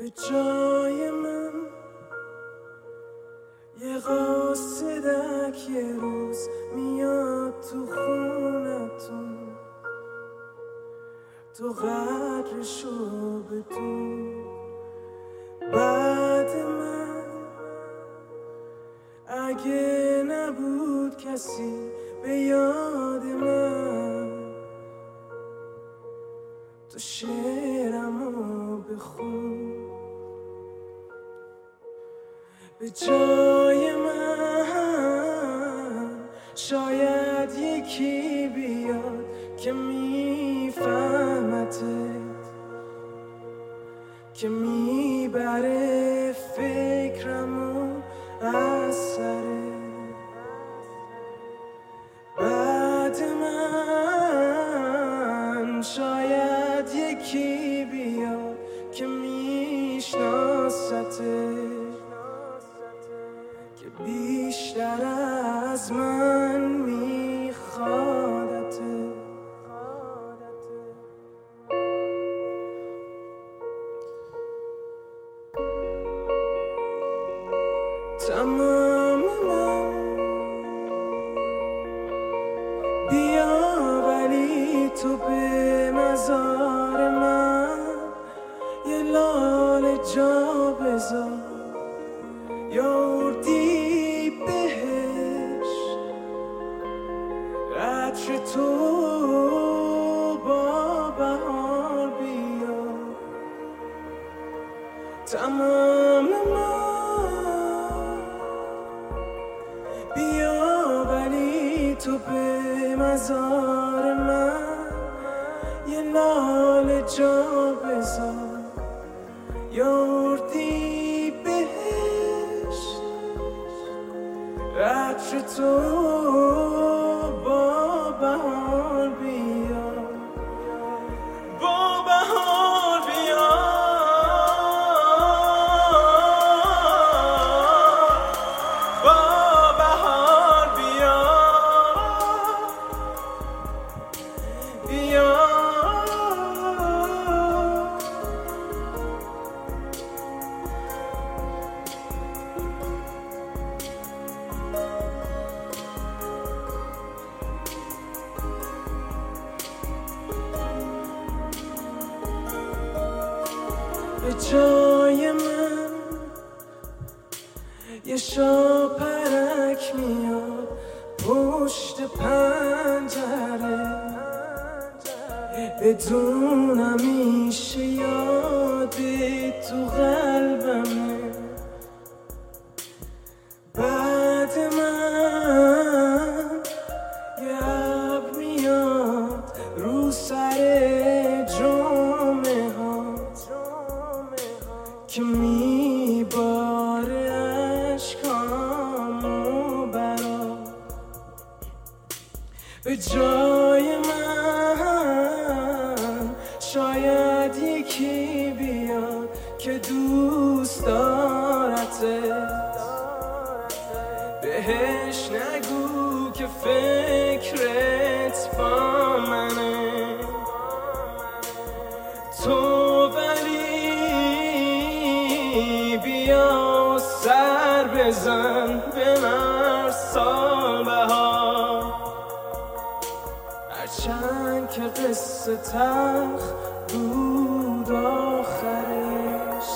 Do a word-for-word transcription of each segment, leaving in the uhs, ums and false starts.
به جای من یه قاصدک یه روز میاد تو خونتون، تو قدرشو بدون. بعد من اگه نبود کسی به یاد من، تو شعرمو بخون. به جای من شاید یکی بیاد که میفهمتت، که میبره فکرمو از سرت. بعد من شاید یکی بیاد که میشناستت، که بیشتر از من میخوادت. تمام من بیا ولی تو به مزار من یه لاله جا بذار، یا اردی بهش عطر تو با بهار بیا. تمام من بیا ولی تو به مزار من یه لاله جا بذار، یا اردی بهش عطر تو با بهار بیا. با بهار بیا، با بهار بیا، بیا. به جای من یه شاپرک میاد پشت پنجره، بدونم میشه یادی تو قلبمه. بعد من یه ابر میاد رو سر جمعه ها که میباره عشقامو برا. به جای من شاید یکی بیاد که دوست دارتت، بهش نگو که فکرت با منه. تو ولی بیا سر بزن به مرسال بهار، هرچند که قصه تلخ بود آخرش.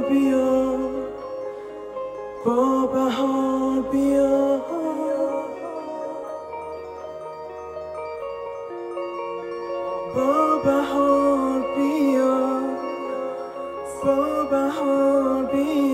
بیا، با بهار بیا، با بهار بیا، با بهار بیا.